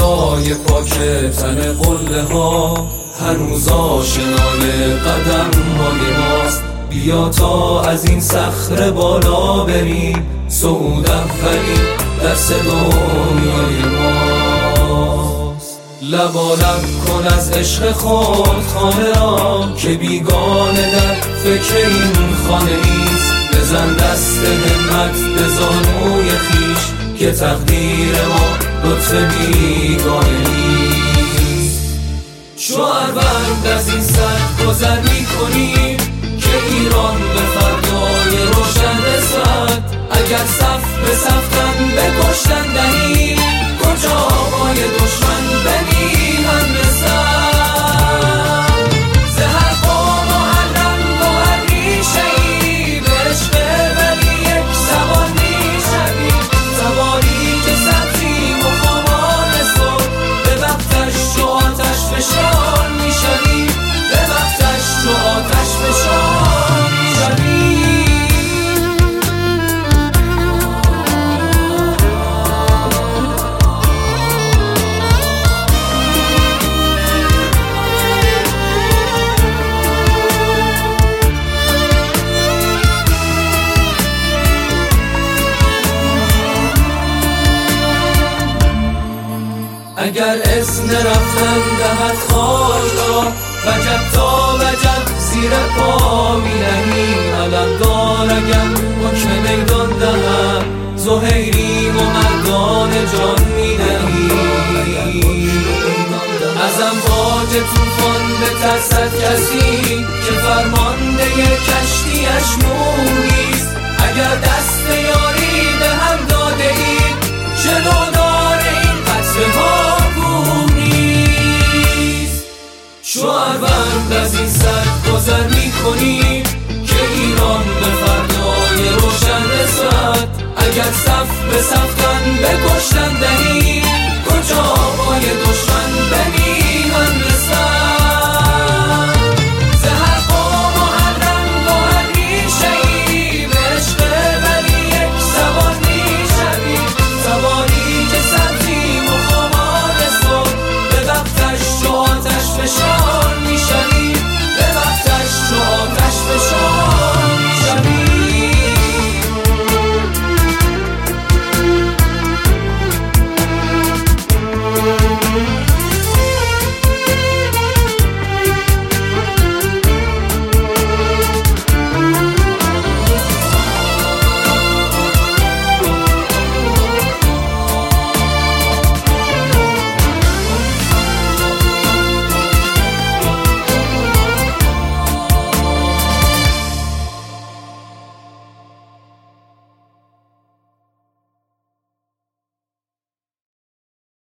پای پاک تن قله ها هنوز آشنای قدم های ماست. بیا تا از این صخره بالا بریم، صعود اولی درس دنیای ماست. لبالب کن از عشق خود خانه را که بیگانه در فکر این خانه نیست. بزن دست همت به زانوی خیش که تقدیر ما لطف بیگانه نیست. چو اروند از این سد گذر می کنیم که ایران به فردای روشن رسد. اگر صف به صف تن به کشتن دهیم، کجا پای دشمن به میهن رسد. ز هر قوم و هر رنگ و هر ریشه ای به عشق ولی یک زبان میشویم. زبانی که سبزیم و خامان صبح به وقتش چو آتش فشان میشویم. به وقتش چو آتش فشان میشویم. اگر اذن رفتن دهد خاک را، وجب تا وجب زیر پا می نهیم. علمدار اگر حکم میدان دهد، زهیریم و مردان جان می نهیم. از امواج طوفان بترسد کسی که فرمانده کشتیش نوحیست. اگر دست یاری به هم داده ایم، جلودار این قطره ها بوم نیست. چو اروند از این سد گذر می کنیم